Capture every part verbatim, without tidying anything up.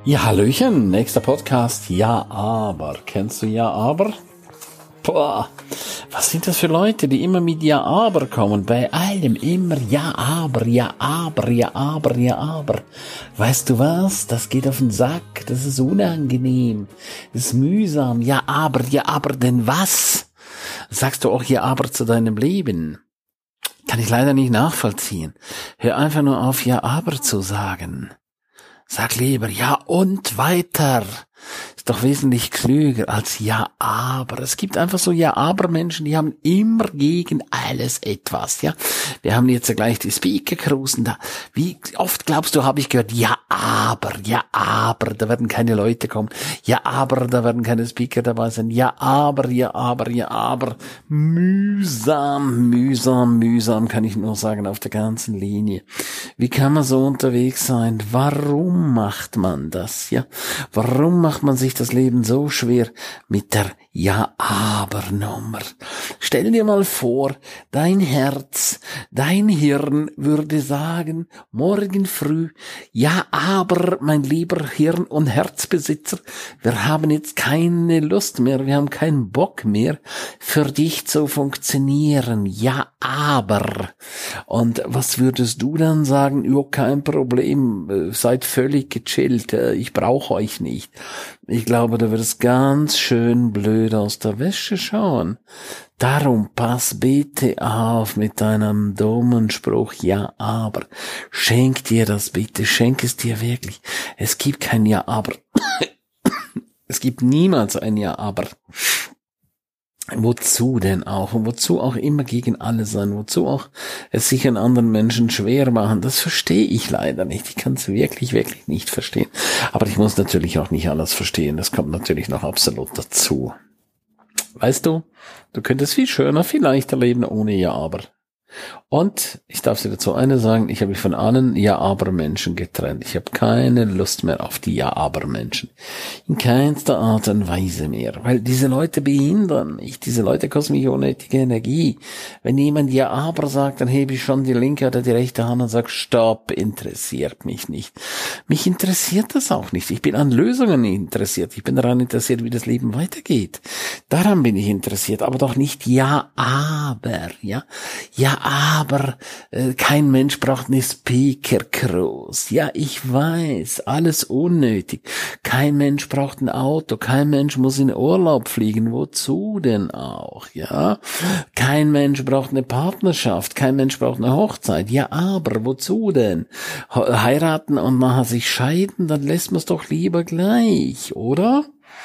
Ja, Hallöchen, nächster Podcast, Ja, aber. Kennst du Ja, aber? Boah, was sind das für Leute, die immer mit Ja, aber kommen? Bei allem immer Ja, aber, Ja, aber, Ja, aber, Ja, aber. Weißt du was? Das geht auf den Sack, das ist unangenehm, das ist mühsam. Ja, aber, Ja, aber, denn was? Sagst du auch Ja, aber zu deinem Leben? Kann ich leider nicht nachvollziehen. Hör einfach nur auf, Ja, aber zu sagen. Sag lieber ja und weiter. Ist doch wesentlich klüger als ja, aber. Es gibt einfach so ja, aber Menschen, die haben immer gegen alles etwas, ja. Wir haben jetzt ja gleich die Speaker-Cruisen da. Wie oft glaubst du, habe ich gehört, ja, aber, ja, aber, da werden keine Leute kommen. Ja, aber, da werden keine Speaker dabei sein. Ja, aber, ja, aber, ja, aber. Mühsam, mühsam, mühsam, kann ich nur sagen, auf der ganzen Linie. Wie kann man so unterwegs sein? Warum macht man das, ja? Warum macht man sich das Leben so schwer mit der Ja-Aber-Nummer? Stell dir mal vor, dein Herz, dein Hirn würde sagen, morgen früh, ja, aber, mein lieber Hirn- und Herzbesitzer, wir haben jetzt keine Lust mehr, wir haben keinen Bock mehr, für dich zu funktionieren. Ja, aber. Und was würdest du dann sagen? Jo, kein Problem, seid völlig gechillt, ich brauche euch nicht. Ich glaube, du wirst ganz schön blöd aus der Wäsche schauen. Darum pass bitte auf mit deinem dummen Spruch, ja, aber. Schenk dir das bitte, schenk es dir wirklich. Es gibt kein Ja, aber. Es gibt niemals ein Ja, aber. Wozu denn auch? Und wozu auch immer gegen alle sein? Wozu auch es sich an anderen Menschen schwer machen? Das verstehe ich leider nicht. Ich kann es wirklich, wirklich nicht verstehen. Aber ich muss natürlich auch nicht alles verstehen. Das kommt natürlich noch absolut dazu. Weißt du, du könntest viel schöner, viel leichter leben ohne Ja, aber. Und ich darf dir dazu eine sagen, ich habe mich von allen Ja-Aber-Menschen getrennt. Ich habe keine Lust mehr auf die Ja-Aber-Menschen. In keinster Art und Weise mehr. Weil diese Leute behindern mich. Diese Leute kosten mich unnötige Energie. Wenn jemand Ja-Aber sagt, dann hebe ich schon die linke oder die rechte Hand und sage, stopp, interessiert mich nicht. Mich interessiert das auch nicht. Ich bin an Lösungen interessiert. Ich bin daran interessiert, wie das Leben weitergeht. Daran bin ich interessiert. Aber doch nicht Ja-Aber, ja. Ja, aber äh, kein Mensch braucht eine Speaker-Cruise. Ja, ich weiß, alles unnötig. Kein Mensch braucht ein Auto. Kein Mensch muss in Urlaub fliegen. Wozu denn auch, ja? Kein Mensch braucht eine Partnerschaft. Kein Mensch braucht eine Hochzeit. Ja, aber wozu denn? Heiraten und nachher sich scheiden, dann lässt man es doch lieber gleich, oder?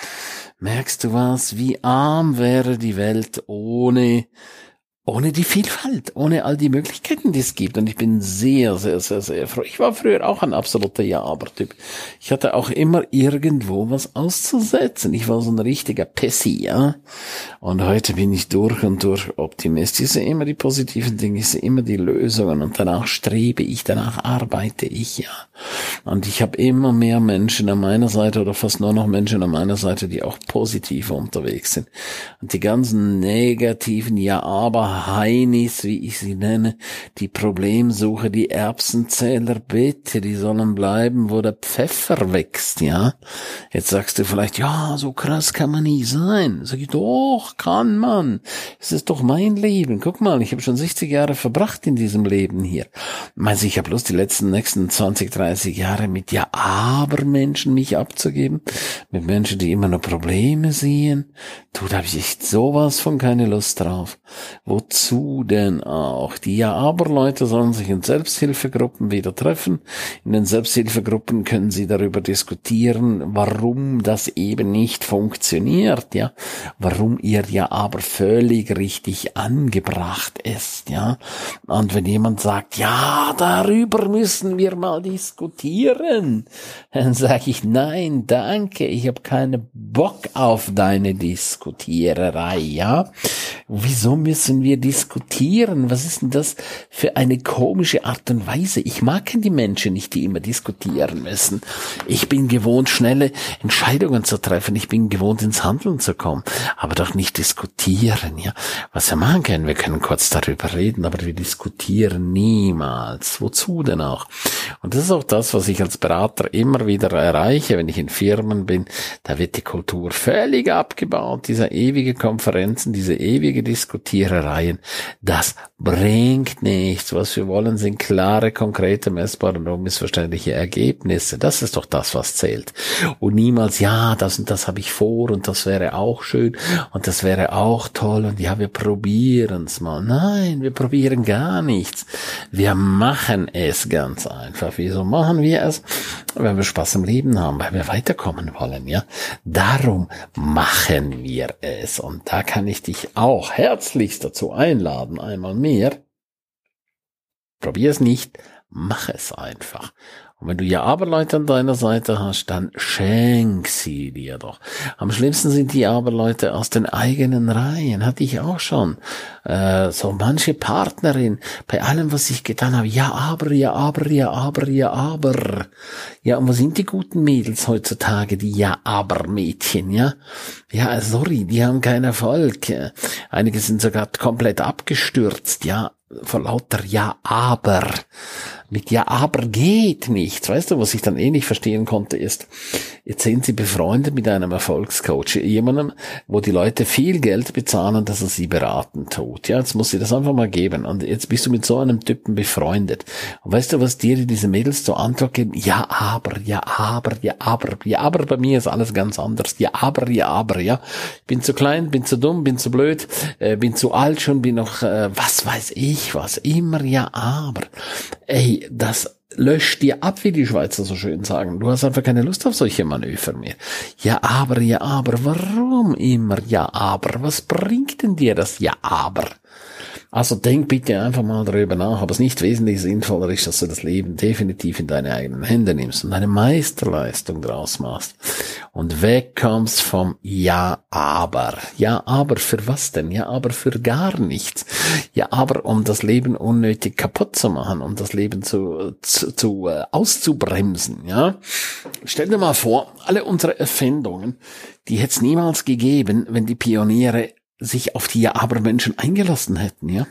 Merkst du was? Wie arm wäre die Welt ohne Ohne die Vielfalt, ohne all die Möglichkeiten, die es gibt. Und ich bin sehr, sehr, sehr, sehr froh. Ich war früher auch ein absoluter Ja-Aber-Typ. Ich hatte auch immer irgendwo was auszusetzen. Ich war so ein richtiger Pessi, ja. Und heute bin ich durch und durch Optimist. Ich sehe immer die positiven Dinge, ich sehe immer die Lösungen. Und danach strebe ich, danach arbeite ich, ja. Und ich habe immer mehr Menschen an meiner Seite oder fast nur noch Menschen an meiner Seite, die auch positiv unterwegs sind. Und die ganzen negativen Ja-Aber Heinis, wie ich sie nenne, die Problemsuche, die Erbsenzähler, bitte, die sollen bleiben, wo der Pfeffer wächst, ja. Jetzt sagst du vielleicht, ja, so krass kann man nie sein. Sag ich, doch, kann man. Es ist doch mein Leben. Guck mal, ich habe schon sechzig Jahre verbracht in diesem Leben hier. Meinst du, ich habe bloß die letzten, nächsten zwanzig, dreißig Jahre mit Ja-Aber-Menschen mich abzugeben? Mit Menschen, die immer nur Probleme sehen? Du, da habe ich echt sowas von keine Lust drauf. Wozu denn auch? Die Ja-Aber-Leute sollen sich in Selbsthilfegruppen wieder treffen. In den Selbsthilfegruppen können sie darüber diskutieren, warum das eben nicht funktioniert, ja. Warum ihr Ja-Aber völlig richtig angebracht ist, ja. Und wenn jemand sagt, ja, darüber müssen wir mal diskutieren, dann sage ich, nein, danke, ich habe keinen Bock auf deine Diskutiererei, ja. Wieso müssen wir wir diskutieren. Was ist denn das für eine komische Art und Weise? Ich mag die Menschen nicht, die immer diskutieren müssen. Ich bin gewohnt, schnelle Entscheidungen zu treffen. Ich bin gewohnt, ins Handeln zu kommen. Aber doch nicht diskutieren, ja. Was wir machen können, wir können kurz darüber reden, aber wir diskutieren niemals. Wozu denn auch? Und das ist auch das, was ich als Berater immer wieder erreiche, wenn ich in Firmen bin. Da wird die Kultur völlig abgebaut. Diese ewige Konferenzen, diese ewige Diskutierereien, das bringt nichts. Was wir wollen, sind klare, konkrete, messbare und unmissverständliche Ergebnisse. Das ist doch das, was zählt. Und niemals, ja, das und das habe ich vor und das wäre auch schön und das wäre auch toll und ja, wir probieren's mal. Nein, wir probieren gar nichts. Wir machen es ganz einfach. Wieso machen wir es? Weil wir Spaß im Leben haben, weil wir weiterkommen wollen, ja. Darum machen wir es. Und da kann ich dich auch herzlichst dazu einladen, einmal mehr. Probier es nicht, mach es einfach. Und wenn du ja Aberleute an deiner Seite hast, dann schenk sie dir doch. Am schlimmsten sind die Aberleute aus den eigenen Reihen. Hatte ich auch schon. Äh, so manche Partnerin, bei allem, was ich getan habe. Ja, aber, ja, aber, ja, aber, ja, aber. Ja, und was sind die guten Mädels heutzutage? Die Ja-Aber-Mädchen, ja? Ja, sorry, die haben keinen Erfolg. Einige sind sogar komplett abgestürzt, ja. Vor lauter Ja, aber. Mit Ja, aber geht nichts. Weißt du, was ich dann eh nicht verstehen konnte, ist, jetzt sind sie befreundet mit einem Erfolgscoach, jemandem, wo die Leute viel Geld bezahlen, dass er sie beraten tut. Ja, jetzt muss sie das einfach mal geben. Und jetzt bist du mit so einem Typen befreundet. Und weißt du, was dir diese Mädels zur Antwort geben? Ja, aber, ja, aber, ja, aber, ja, aber bei mir ist alles ganz anders. Ja, aber, ja, aber, ja. Ich bin zu klein, bin zu dumm, bin zu blöd, äh, bin zu alt schon, bin noch, äh, was weiß ich, was immer, ja, aber. Ey, das löscht dir ab, wie die Schweizer so schön sagen. Du hast einfach keine Lust auf solche Manöver mehr. Ja, aber, ja, aber. Warum immer ja, aber? Was bringt denn dir das ja, aber? Also denk bitte einfach mal darüber nach, ob es nicht wesentlich sinnvoller ist, dass du das Leben definitiv in deine eigenen Hände nimmst und eine Meisterleistung draus machst und wegkommst vom Ja, aber. Ja, aber für was denn? Ja, aber für gar nichts. Ja, aber um das Leben unnötig kaputt zu machen, um das Leben zu, zu, zu äh, auszubremsen, ja. Stell dir mal vor, alle unsere Erfindungen, die hätte es niemals gegeben, wenn die Pioniere sich auf die Ja-Aber-Menschen eingelassen hätten, ja.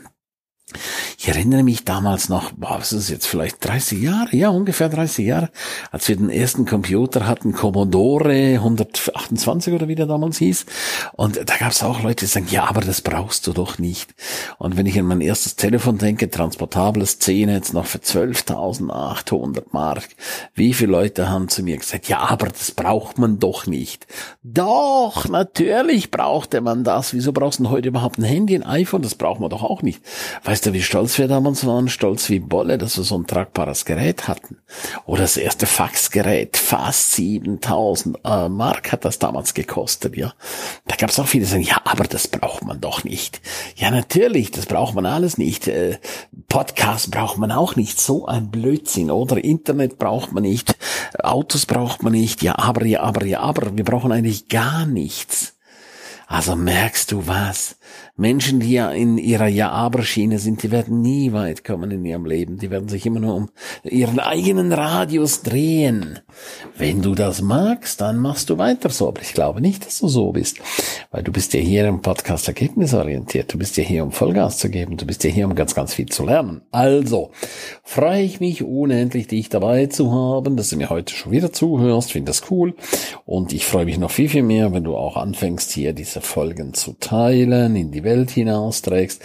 Ich erinnere mich damals noch, boah, was ist jetzt, vielleicht dreißig Jahre, ja, ungefähr dreißig Jahre, als wir den ersten Computer hatten, Commodore hundertachtundzwanzig oder wie der damals hieß. Und da gab es auch Leute, die sagen, ja, aber das brauchst du doch nicht. Und wenn ich an mein erstes Telefon denke, transportables C-Netz noch für zwölftausendachthundert Mark. Wie viele Leute haben zu mir gesagt, ja, aber das braucht man doch nicht. Doch, natürlich brauchte man das. Wieso brauchst du denn heute überhaupt ein Handy, ein iPhone? Das braucht man doch auch nicht. Weißt du, wie stolz wir damals waren? Stolz wie Bolle, dass wir so ein tragbares Gerät hatten. Oder das erste Faxgerät, fast siebentausend äh, Mark hat das damals gekostet, ja. Da gab es auch viele, die sagen, ja, aber das braucht man doch nicht. Ja, natürlich, das braucht man alles nicht. Äh, Podcast braucht man auch nicht. So ein Blödsinn, oder? Internet braucht man nicht. Autos braucht man nicht. Ja, aber, ja, aber, ja, aber. Wir brauchen eigentlich gar nichts. Also merkst du was? Menschen, die ja in ihrer Ja-Aber-Schiene sind, die werden nie weit kommen in ihrem Leben. Die werden sich immer nur um ihren eigenen Radius drehen. Wenn du das magst, dann machst du weiter so. Aber ich glaube nicht, dass du so bist. Weil du bist ja hier im Podcast ergebnisorientiert. Du bist ja hier, um Vollgas zu geben. Du bist ja hier, um ganz, ganz viel zu lernen. Also freue ich mich unendlich, dich dabei zu haben, dass du mir heute schon wieder zuhörst. Finde das cool. Und ich freue mich noch viel, viel mehr, wenn du auch anfängst, hier diese Folgen zu teilen, in die Welt hinausträgst,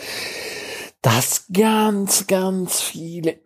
dass ganz, ganz viele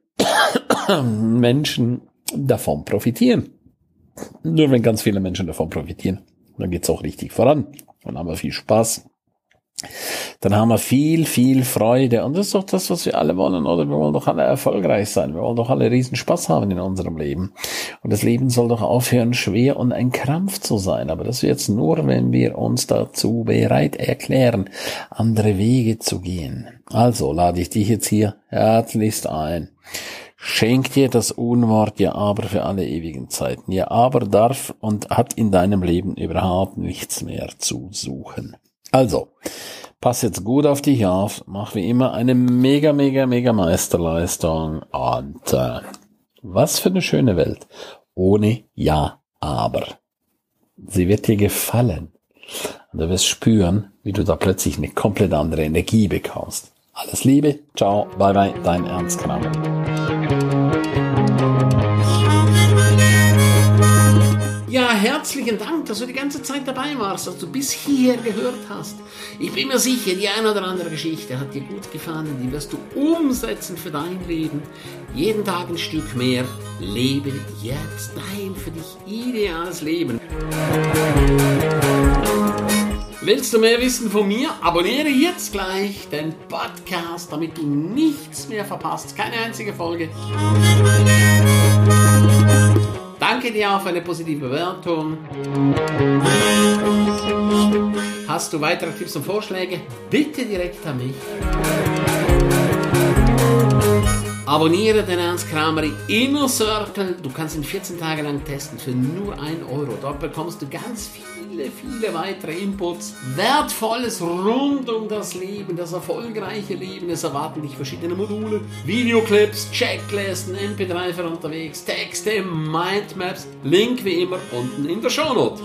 Menschen davon profitieren. Nur wenn ganz viele Menschen davon profitieren, dann geht's auch richtig voran. Dann haben wir viel Spaß. Dann haben wir viel, viel Freude. Und das ist doch das, was wir alle wollen, oder? Wir wollen doch alle erfolgreich sein. Wir wollen doch alle riesen Spaß haben in unserem Leben. Und das Leben soll doch aufhören, schwer und ein Krampf zu sein. Aber das wird nur, wenn wir uns dazu bereit erklären, andere Wege zu gehen. Also lade ich dich jetzt hier herzlichst ein. Schenk dir das Unwort Ja, aber für alle ewigen Zeiten. Ja, aber darf und hat in deinem Leben überhaupt nichts mehr zu suchen. Also, pass jetzt gut auf dich auf, mach wie immer eine mega, mega, mega Meisterleistung und äh, was für eine schöne Welt. Ohne Ja, aber. Sie wird dir gefallen. Und du wirst spüren, wie du da plötzlich eine komplett andere Energie bekommst. Alles Liebe, ciao, bye bye, dein Ernst Kramer. Ja, herzlichen Dank, dass du die ganze Zeit dabei warst, dass du bis hierher gehört hast. Ich bin mir sicher, die eine oder andere Geschichte hat dir gut gefallen, die wirst du umsetzen für dein Leben. Jeden Tag ein Stück mehr. Lebe jetzt dein für dich ideales Leben. Willst du mehr wissen von mir? Abonniere jetzt gleich den Podcast, damit du nichts mehr verpasst. Keine einzige Folge. Danke dir auch für eine positive Bewertung. Hast du weitere Tipps und Vorschläge? Bitte direkt an mich. Abonniere den Ernst Kramer Inner Circle. Du kannst ihn vierzehn Tage lang testen für nur ein Euro. Dort bekommst du ganz viele, viele weitere Inputs. Wertvolles rund um das Leben, das erfolgreiche Leben. Es erwarten dich verschiedene Module, Videoclips, Checklisten, M P drei für unterwegs, Texte, Mindmaps. Link wie immer unten in der Shownote.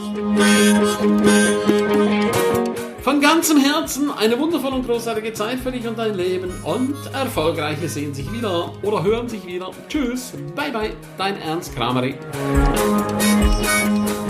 Von ganzem Herzen eine wundervolle und großartige Zeit für dich und dein Leben und Erfolgreiche sehen sich wieder oder hören sich wieder. Tschüss, bye bye, dein Ernst Kramer.